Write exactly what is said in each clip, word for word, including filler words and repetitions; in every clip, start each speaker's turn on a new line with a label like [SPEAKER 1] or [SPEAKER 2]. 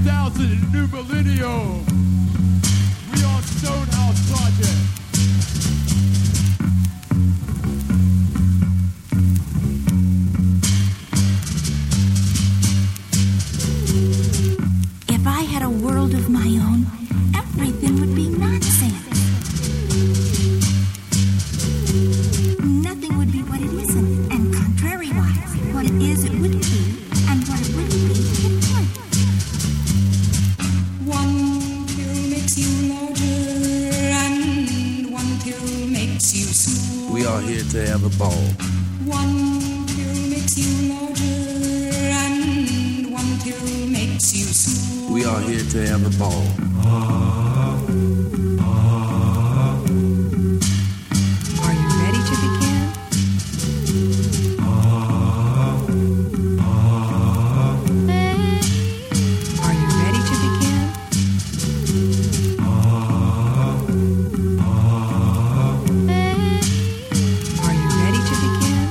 [SPEAKER 1] thousand in the new millennium. We are Stonehouse Project.
[SPEAKER 2] If I had a world of my own, everything would be nonsense. Nothing would be what it isn't, and contrary-wise, what it is, it wouldn't be, and what it wouldn't be, it would.
[SPEAKER 3] One pill makes you larger, and one pill makes you small.
[SPEAKER 4] We are here to have a ball.
[SPEAKER 3] One pill makes you larger, and one pill makes you small.
[SPEAKER 4] We are here to have a ball.
[SPEAKER 3] Are you ready to begin? Are you ready to begin? Are you ready to begin?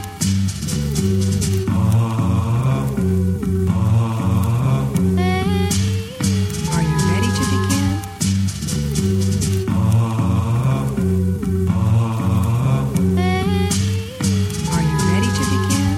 [SPEAKER 3] Are you ready to begin? Are you ready to begin?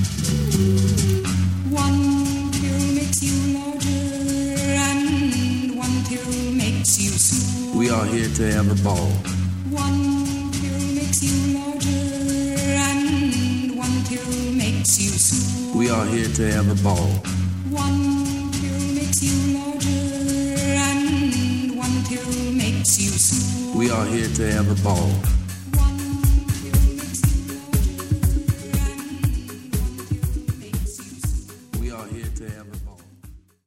[SPEAKER 3] One pill makes you larger, and one pill makes you small.
[SPEAKER 4] We are here to have a ball.
[SPEAKER 3] One pill makes you larger, and one pill makes you small.
[SPEAKER 4] We are here to have a ball.
[SPEAKER 3] One pill makes you larger, and one pill makes you small.
[SPEAKER 4] We are here to have a ball.
[SPEAKER 3] One pill makes you larger, and one pill makes you small.
[SPEAKER 4] We are here to have a ball.